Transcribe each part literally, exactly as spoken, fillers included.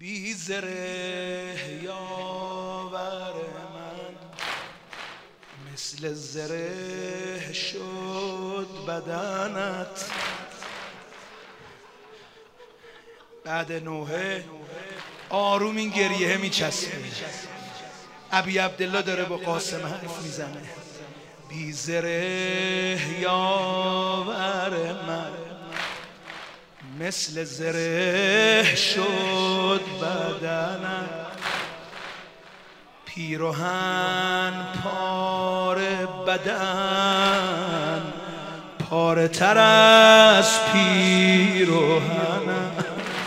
بی زره یاور من، مثل زره شد بدنت. بعد نوحه آروم این گریه میچسبه. ابی عبدالله داره با قاسم حرف میزنه. بی زره یاور من، مثل زره شد بدنم. پیراهن پار بدن، پاره تر از پیراهنم.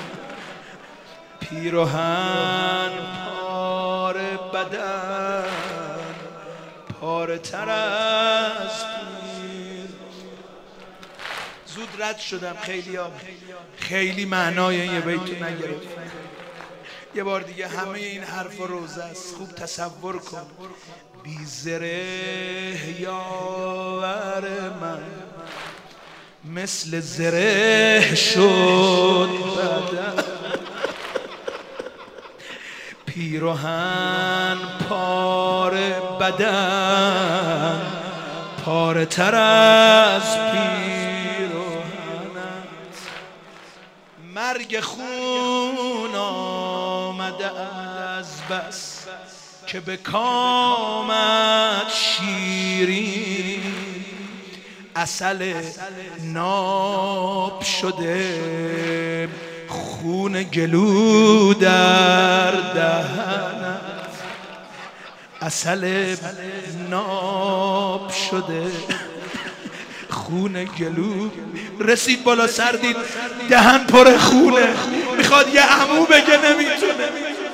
پیراهن پار بدن، پاره تر از پیر. زود رد شدم. خیلی ها خیلی معنای این یه بیتو نگرفت. یه بار دیگه همه این حرف روزه است. خوب تصور کن. بی زره یاور من، مثل زره شد بدن. پیراهن پار بدن، پاره تر از پیراهنت. مرگ خون آمده از بس که به کامت شیرین. عسل ناب شده خون گلو در دهنت. عسل ناب شده خون گلو. رسید بالا سر دید دهن پر خونه. میخواد یه عمو بگه نمیتونه.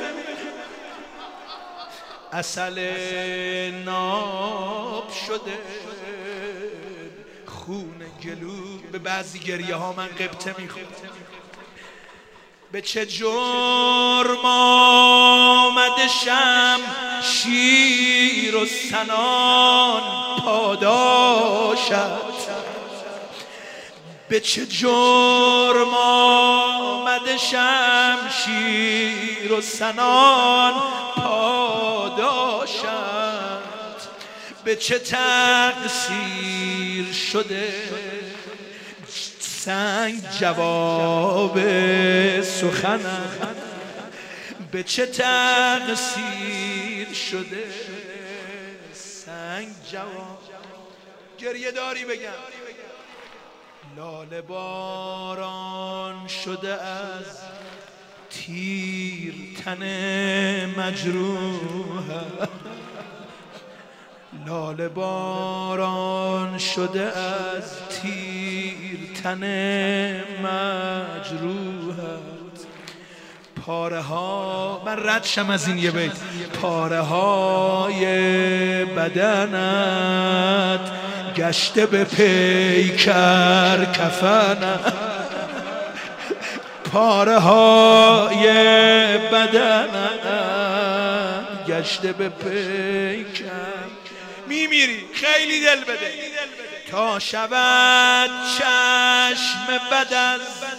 عسل ناب شده خون گلو. به بعضی گریه ها من قبطه میخورم. به چه جرم آمده شم شیر و سنان پاداشت. به چه جرم آمده شم شیر و سنان پاداشت. به چه تقصیر شده سنگ جواب سخنم. به چه تقصیر شده سنگ جواب. گریه داری بگم. لاله باران شده از تیر تن مجروح. لاله باران شده از تیر تن مجروحت. پاره ها من رد شم از این یه بیت. پاره های بدنت گشته به پیکر کفنت. پاره های بدنت گشته به پیکر. میمیری خیلی دل بده تا شود چشم بد از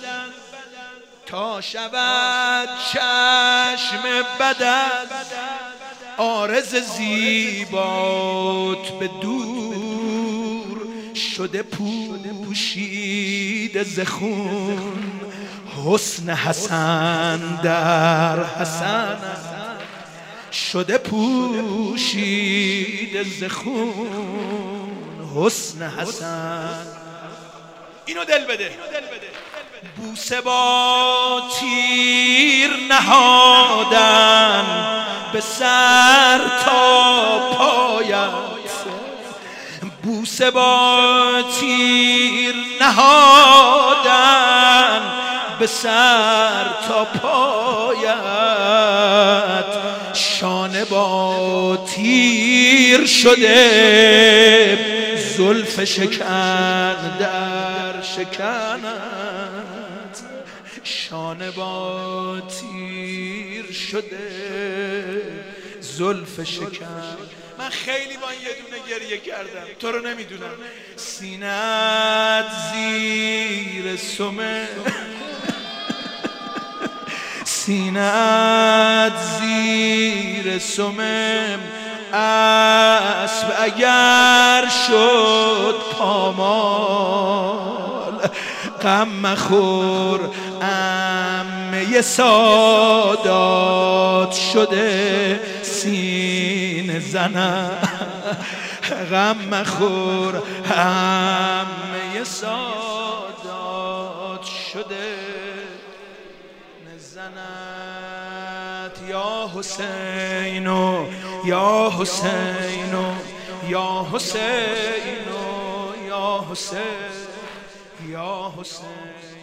تا شود چشم بد از عارض زیبات به دور شده پوشیده ز خون. حسن حسن در حسن شده پوشیده ز خون. حسن حسن. اینو دل بده. بوسه با تیر نهادن به سر تا پایت. بوسه با تیر نهادن به سر تا پایت. شانه با تیر شده زلف شکن در شکنت. شانه با تیر شده زلف شکن. من خیلی با این یه دونه گریه کردم. تو رو نمیدونم. سینت زیر سمه سینت زیر سمم اسب اگر شد پامال، غم مخور عمه سادات شده سینه زنم، غم مخور عمه سادات شده زنت. یا حسینو یا حسینو یا حسینو یا حسین یا حسین